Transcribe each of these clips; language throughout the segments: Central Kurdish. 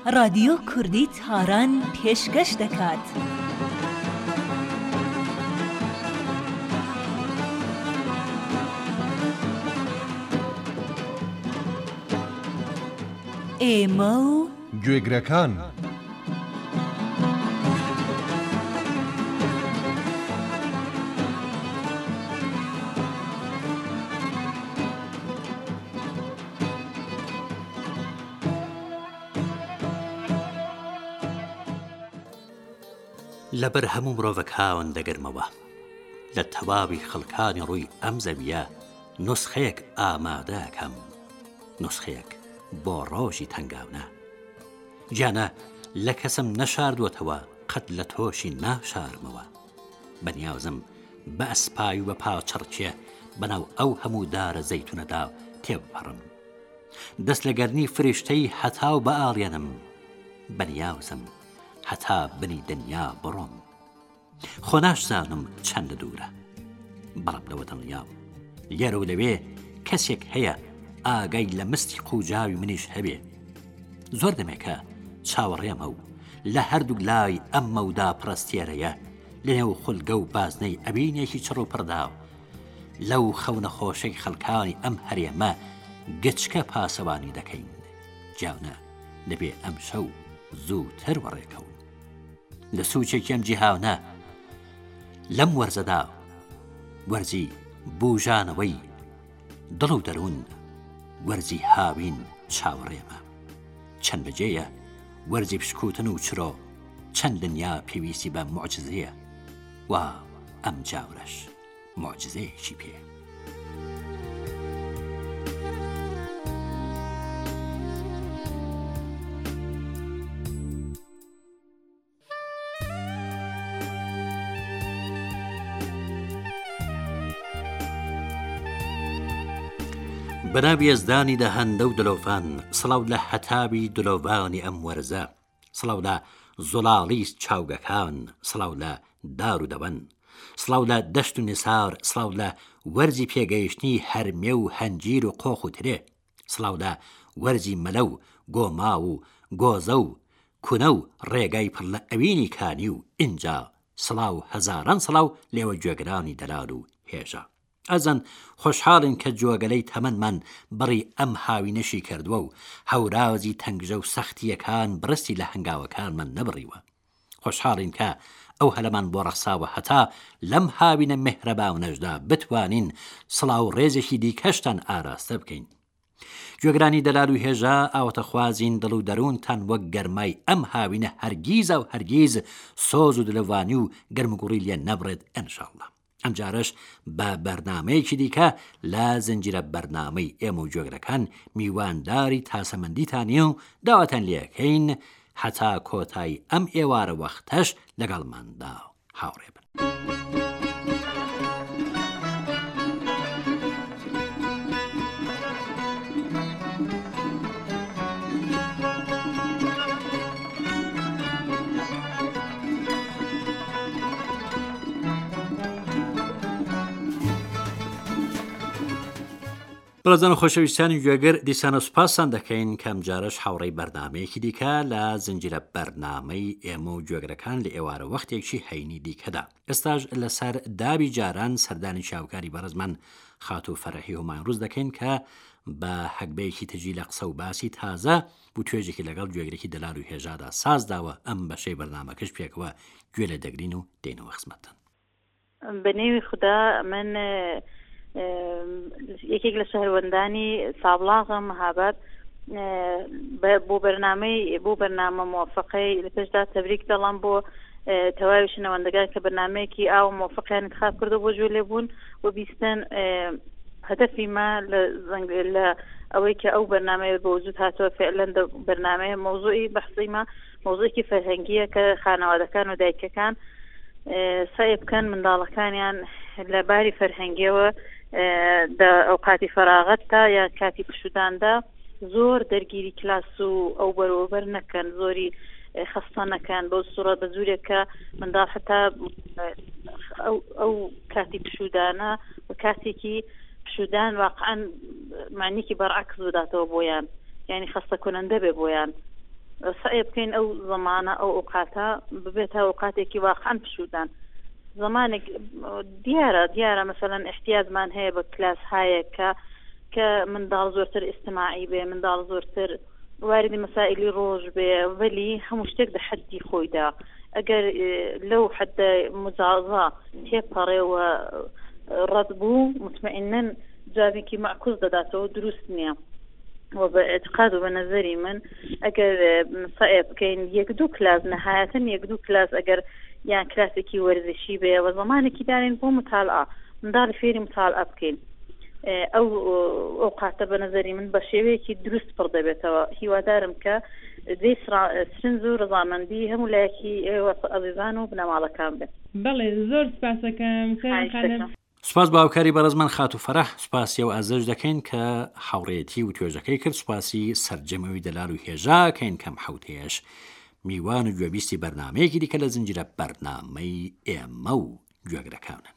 رادیۆ کوردی تاران پێشکەش دەکات. ئێمە و گوێگرەکان لەبەر هەموو مرۆڤێک هاون دەگەرمەوە لە تەواوی خەڵکانی ڕووی ئەم زەویە نوسخەیەک ئامادەکەم، نوسخەیەک بۆ ڕۆژی تەنگاونە. گیانە لە کەسم نەشاردووەتەوە قەت لە تۆشی ناشارمەوە. بەنیازم بە ئەسپای و بە پاچەڕکێ بەناو ئەو هەموو دارە زەیتونەدا تێبپەڕم، دەست لە گەرنی فریشتەی هەتاو بە ئاڵێنم. بەنیازم هەتا بنی دنیا بڕۆم، خۆ ناشزانم چەندە دوورە. بەڵام لەوە دڵنیام لێرە و لەوێ کەسێک هەیە ئاگای لە مستی قوجاوی منیش هەبێ. زۆر دەمێکە چاوەڕێمە و لە هەردوو لای ئەم مەودا پرەستێرەیە لە نێو خولگە و بازنەی ئەبینێکی چڕ و پڕداو لەو خەونە خۆشەی خەڵکانی ئەم هەرێمە گچکە پاسەوانی دەکەین. جاونە دەبێ ئەم شەو زووتر وەڕێکەون لە سوچێکی ئەم جیهاونە لەم وەرزەدا، وەرزی بوژانەوەی دڵ و دەروون، وەرزی هاوین چاوەڕێمە. چەند بەجێیە وەرزی پشکوتن و چرۆ، چەند دنیا پێویستی بە موعجزەیە، و ئەم جاورەش موعجزەیەکی پێ. بەناوی ئەزدانی دە هەندە و دلۆڤان، سڵاو لە هەتاوی دلۆڤانی ئەم وەرزە، سڵاو لە زوڵاڵی چاوگەکان، سڵاو لە دار و دەوەن، سڵاو لە دەشت و نسار، سڵاو لە وەرزی پێگەیشتنی هەرمێ و هەنجیر و قۆخ و ترێ، سڵاو لە وەرزی مەلە و گۆما و گۆزە و کونە و ڕێگای پڕ لە ئەوینی کانی و ئینجا. سڵاو هەزاران سڵاو لێوە گوێگرانی دەلال و هێژە. ئەزەن خۆشحاڵین کە جۆگەلەی تەمەنمان بڕی ئەم هاوینەشی کردووە و هەورازی تەنگژە و سەختیەکان بڕستی لە هەنگاوەکانمان نەبڕیوە. خۆشحاڵین کە ئەو هەلەمان بۆ ڕەخساوە هەتا لەم هاوینە مهرەباونەشدا بتوانین سڵاو ڕێزێکی دیکەشتان ئاراستە بکەین. گوێگرانی دەلال و هێژە، ئاوەتەخوازین دڵ و دەروونتان وەک گەرمای ئەم هاوینە هەرگیز و هەرگیز سۆز و دلەوانی و گەرمگوڕی لێ نەبڕێت ئینشاءڵڵا. ئەم جارش بە بەرنامەیەکی دیکە لە زنجیرە بەرنامەی ئێمە و گوێگرەکان میوانداری تاسەمەندیتانی و داواتان لێەکەین هەتا کۆتایی ئەم ئێوارە وەختەش لەگەڵماندا هاوڕێ بن. بەڵێزان و خۆشەویستانی گوێگر، دیسان و سوپاسان دەکەین کەم جارش هاوڕێی بەرنامەیەکی دیکە لە زنجیرە بەرنامەی ئێمە و گوێگرەکان لە ئێوارە وەختێکی هەینی دیکەدا. ئێستاش لەسەر دابی جاران سەردانی شاوکاری بەڕزمان خاتو فەرەحی هومایڕووز دەکەین کە بە حەگبەیەکی تجی لە قسە و باسی تازە بوو توێژێکی لەگەڵ گوێگرێکی دەلال و هێژادا سازداوە. ئەم بەشەی بەرنامەکەش پێکەوە گوێ لە دەگرین و دێنەوە خزمەتتان. بەنێوی خوددا من یەکێک لە شەهروەندانی سابڵاغم هابات بۆ بەرنامە موفقەی لە پێشدا تەبریک دەڵام بۆ تەواوی شنەوەندەکان کە بەرنامەیەکی ئاو موفقیان انتخاب کردو بۆ گوێ لێبوون و بیستن هەدەفی ما لە ئەوەی کە ئەو بەرنامەیە بە وجود هاتووە فعلەن بەرنامەیە مۆزوعی بەحسی ما مۆزوعێکی فەرهەنگیە کە خانەوادەکان و دایکەکان سعی بکەن منداڵەکانیان لە باری فەرهەنگیەوە ئەوقاتی فەراغەت تا یا کاتی پشوداندا زۆر دەرگیری کلاس و ئەو بەرەوبەر نەکەن، زۆری خەستە نەکەن بەو سوورە بە جوورێک کە منداڵ هەتا ئەو کاتی پشودانە و کاتێکی پشودان واقعا معنیکی بەرعکس بداتەوە بۆیان، یعنی خەستە کنەندە بێ بۆیان. سعی بکەین ئەو زەمانە ئەو ئەوقاتە ببێتە ئەوقاتێکی واقعاً پشودان. زمانێک دیارە مثلەن احتیاجمان هەیە بە کلاس هایەکە کە منداڵ زۆرتر ئیجتیماعی بێ، منداڵ زۆرتر واردی مەسائلی ڕۆژ بێ، وەلی هەموو شتێک لە حەدی خۆیدا. ئەگەر لەو حەدە مجازە تێپەڕێەوە ڕەت بوو مطمئنن جوابێکی معکوس دەداتەوە، دروست نییە. و بە اعتقاد و بە نەزەری من ئەگەر سعی بکەین 1-2 کلاس نەهایەتەن 1-2 کلاس ئەگەر یان کلاسێکی وەرزشی بێ و زمانێکی دارین بۆ مطالعە، منداڵی فێری مطالعە بکەین، ئەو ئەوقاتە بە نەزەری من بە شێوەیەکی دروست پڕ دەبێتەوە. هیوادارم کە دەی سرنج و ڕەزامەندی هەموو لایەکی ئێوە عەزیزان و بنەماڵەکان بێت. بەڵێ زۆر سپاسەکەم. سپاس باوکاری بەڕێزمان خات و فەرەح. سپاسی و ئازەش دەکەین کە حوڕێتی و توێژەکەی کرد. سپاسی سەرجەمەوی دەلال و هێژاکەین کەم حوتێش میوان و گوێبیستی بەرنامەیەکی دیکە لە زنجیرە بەرنامەی ئێمە و گوێگرەکانن.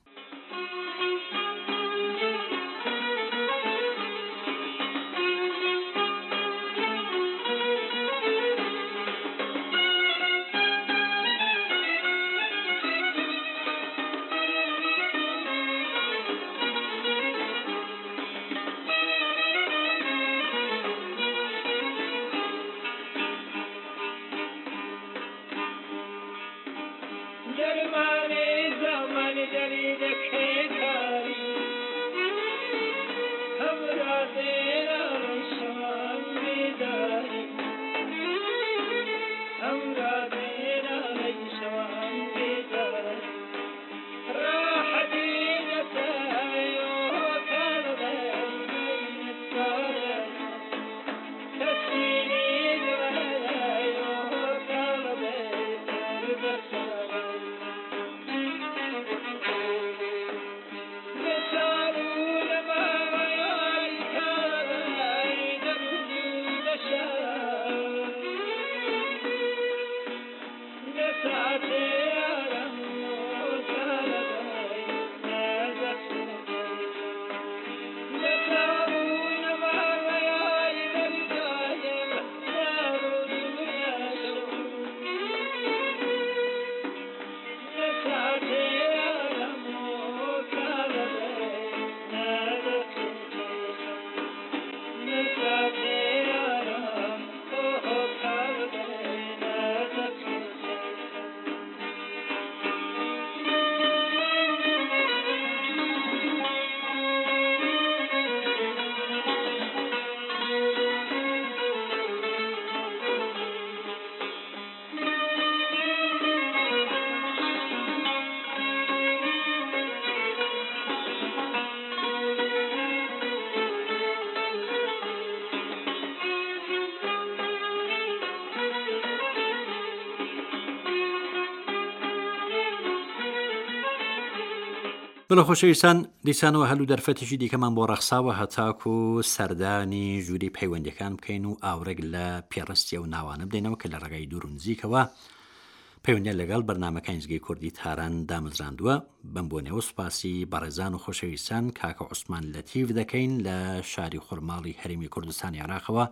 بەڵە خۆشەویستان، دیسانەوە هەلو دەرفەتێکی دیکەمان بۆ ڕەخساوە هەتاکو و سەردانی ژووری پەیوەندیەکان بکەین و ئاورێک لە پێڕستی و ناوانە بدەینەوە کە لە ڕێگای دوور و نزیکەوە پەیوەندیان لەگەڵ بەرنامەکانی زگەی کوردی تاران دامەزراندووە. بەم بۆنێەوە سوپاسی بەڕێزان و خۆشەویستان کاکە عوسمان لەتیف دەکەین لە شاری خورماڵی هەرێمی کوردستانی عێراقەوە،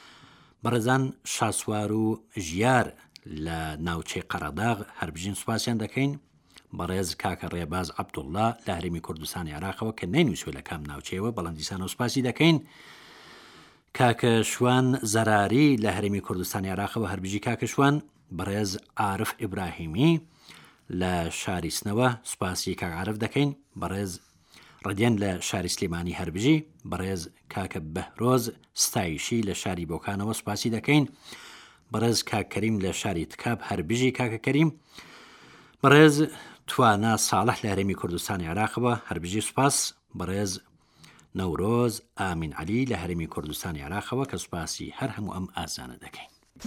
بەڕێزان شاسوار و ژیار لە ناوچەی قەڕەداغ هەربژین سوپاسیان دەکەین، بەڕێز کاکە ڕێباز عەبدوڵڵا لە هەرێمی کوردستانی عێراقەوە کە نەینووسوە لە کام ناوچەیەوە بەڵام دیسانەوە سوپاسی دەکەین، کاکە شوان زەراری لە هەرێمی کوردستانی عێراقەوە هەربژی کاکە شوان، بەڕێز عارف ئیبراهیمی لە شاری سنەوە سوپاسی کاک عارف دەکەین، بەڕێز ڕەدیان لە شاری سلێمانی هەربژی، بەڕێز کاکە بەهرۆز ستایشی لە شاری بۆکانەوە سوپاسی دەکەین، بەڕێز کاک کەریم لە شاری تکاب هەربژی کاکە کەریم، بەڕێز توانا ساڵح لە هەرێمی کوردستانی عێراقەوە هەربژی سوپاس، بەڕێز نەورۆز ئامین عەلی لە هەرێمی کوردستانی عێراقەوە کە سوپاسی هەر هەموو ئەم ئازانە دەکەین.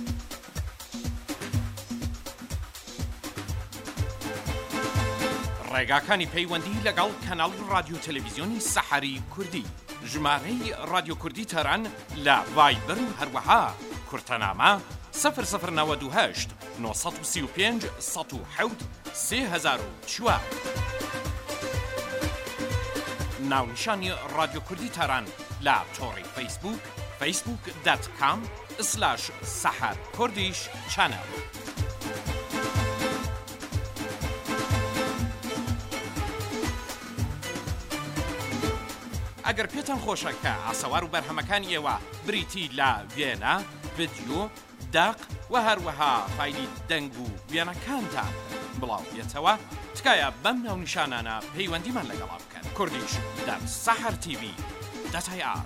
ڕێگاکانی پەیوەندی لەگەڵ کەناڵ رادیۆ تەلەڤیزیۆنی سەحەری کوردی، ژمارەی رادیۆ کوردی تەران لە ڤایبەر و هەروەها کورتەنامە 0098 935 107 3004. ناونیشانی رادیۆ کوردی تەران لە تۆڕی فەیسبوک، facebook.com/saharkurdish channel. ئەگەر پێتان خۆشە کە ئاسەوار و بەرهەمەکانی ئێوە بریتی لە وێنە، ڤیدیۆ، داق و هەروەها فایلی دەنگ و وێنەکانتان بڵاو بێتەوە، تکایە بەم ناونیشانانە پەیوەندیمان لەگەڵا بکەن. kurdish.sahartv.ir.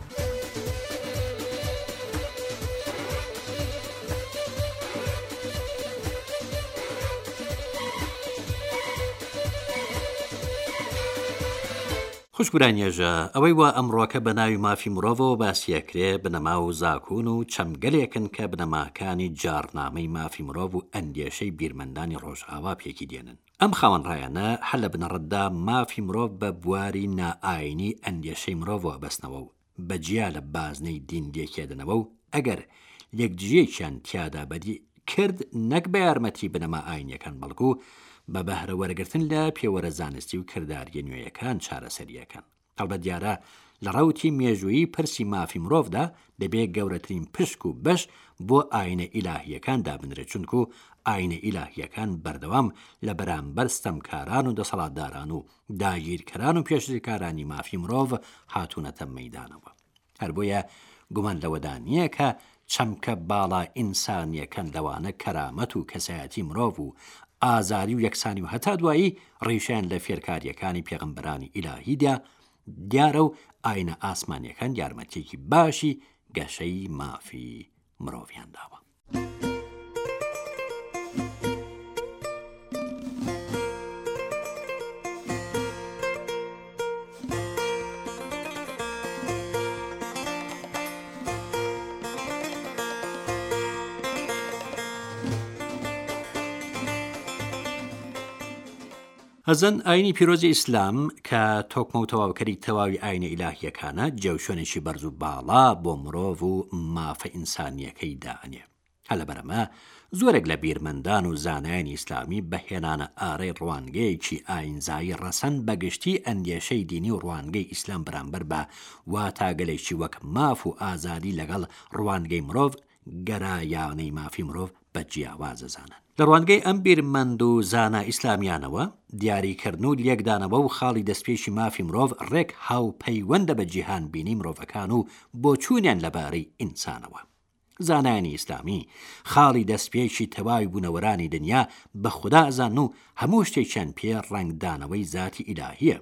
خوشگورانیێژە ئەوەی وە ئەمڕۆکە بە ناوی مافی مرۆڤەوە باسیەکرێ بنەما و زاکوون و چەمگەلێکن کە بنەماکانی جارنامەی مافی مرۆڤ و ئەندێشەی بیرمەندانی ڕۆژئاوا پێکی دێنن. ئەم خاوەنڕایانە هەر لە بنەڕەتدا مافی مرۆڤ بە بواری نائاینی ئەندێشەی مرۆڤەوە بەستنەوە و بەجیا لە بازنەی دین لێکێدنەوە و ئەگەر یەکجێکیان تیادا بەدی کرد نەک بە یارمەتی بنەما ئاینیەکان بەڵکو بە بەهرە وەرەگرتن لە پێوەرە زانستی و کرداریە نوێیەکان چارەسەریەکان. هەڵبەت دیارە لە ڕەوتی مێژوویی پرسی مافی مرۆڤدا دەبێت گەورەترین پشک و بەش بۆ ئاینە ئیلاهیەکان دابنرێت، چونکو ئاینە ئیلاهیەکان بەردەوام لە بەرامبەر ستەمکاران و دەسەڵاتداران و داگیرکەران و پێشکارانی مافی مرۆڤ هاتوونەتە مەیدانەوە. هەر بۆیە گومان لەوەدا نییە کە چەمکە باڵا ئینسانیەکان لەوانە کەرامەت و کەسایەتی مرۆڤ و ئازاری و یەکسانی و هەتا دوایی ڕیشیان لە فێرکاریەکانی پێغەمبەرانی ئیلاهیدا دیارە و ئاینە ئاسمانیەکان یارمەتێکی باشی گەشەی مافی مرۆڤیان داوە. هەزەن ئاینی پیرۆزی ئیسلام کە تۆکمە و تەواوکەری تەواوی ئاینە ئیلاهیەکانە جێوشێنێکی بەرز و باڵا بۆ مرۆڤ و مافە ئینسانیەکەی دانێ. هە لەبەرەمە زۆرێک لە بیرمەندان و زانایانی ئیسلامی بەهێنانە ئارەی ڕوانگەیەکی ئاینزایی ڕەسەن بەگشتی ئەندێشەی دینی و ڕوانگەی ئیسلام بەرامبەر بە واتاگەلێکی وەک ماف و ئازادی لەگەڵ ڕوانگەی مرۆڤ گەرایانەی مافی مرۆڤ بە جیاوازەزانن. لە ڕوانگەی ئەم بیرمەند و زانا ئیسلامیانەوە دیاریکردن و لێکدانەوە و خاڵی دەستپێشی مافی مرۆڤ ڕێک هاوپەیوەندە بە جیهان بینی مرۆڤەکان و بۆچوونیان لەبارەی ئینسانەوە. زانایانی ئیسلامی خاڵی دەستپێشی تەواوی بوونەوەرانی دنیا بە خوددا ئەزان و هەموو شتێکیان پێ ڕەنگدانەوەی ذاتی ئیلاهیە.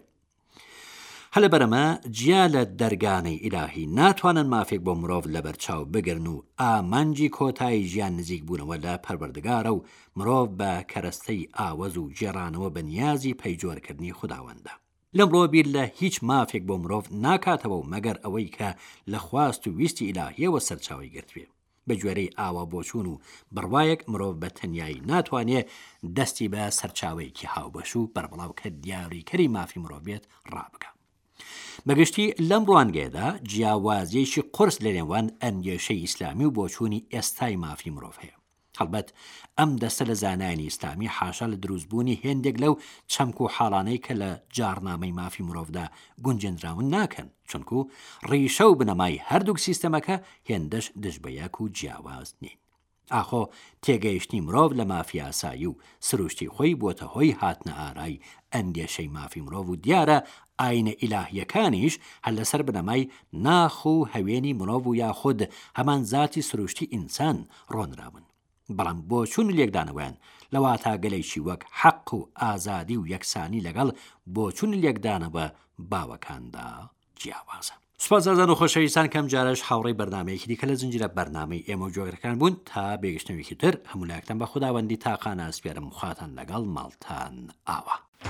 هەلە بەرەمە جیا لە دەرگانەی ئیلاهی ناتوانن مافێک بۆ مرۆڤ لەبەرچاو بگرن و ئامانجی کۆتایی ژیان نزیک بوونەوە لە پەروەردگارە و مرۆڤ بە کەرەستەی ئاوەز و جێڕانەوە بە نیازی پەیجۆرکردنی خوداوەندە. لەمڕۆ بیر لە هیچ مافێک بۆ مرۆڤ ناکاتەوە و مەگەر ئەوەی کە لە خواست و ویستی ئیلاهیەوە سەرچاوی گرتوێ. بە گوێرەی ئاوا بۆچوون و بڕوایەک مرۆڤ بە تەنیایی ناتوانێت دەستی بە سەرچاوەیەکی هاوبەش و بەربڵاو کە دیاریکەری مافی مرۆڤ بێت ڕابکە. بەگشتی لەم ڕوانگەیەدا جیاوازیەکی قرس لە نێوان ئەندێشەی ئیسلامی و بۆچوونی ئێستای مافی مرۆڤ هەیە. هەڵبەت ئەم دەستە لە زانایانی ئیسلامی حاشا لە دروستبوونی هێندێک لەو چەمک و حاڵانەی کە لە جارنامەی مافی مرۆڤدا گونجێنراون ناکەن، چونکو ڕیشە و بنەمای هەردووک سیستەمەکە هێندەش دژبەیەک و جیاواز نین. ئاخۆ تێگەیشتنی مرۆڤ لە مافی ئاسایی و سروشتی خۆی بۆتە هۆی هاتنە ئارای ئەندێشەی مافی مرۆڤ و دیارە ئاینە ئیلاهیەکانیش هەر لەسەر بنەمای ناخ و هەوێنی مرۆڤ و یاخود هەمان ذاتی سروشتی ئینسان ڕۆنراون. بەڵام بۆچوون لێکدانەوەیان لە واتاگەلێکی وەک حەق و ئازادی و یەکسانی لەگەڵ بۆچوون لێکدانەوە باوەکاندا جیاوازە. سوپاسداران و خۆشەویستان کەم جارش هاوڕێی بەرنامەیەکی دیکە لە زنجیرە بەرنامەی ئێمە و جۆگەرەکان بوون تا بێگەشتنەوەیەکی تر هەموو لایەکتان بە خوداوەندی تاقانە ئەسپێرم خواتان لەگەڵ ماڵتان ئاوە.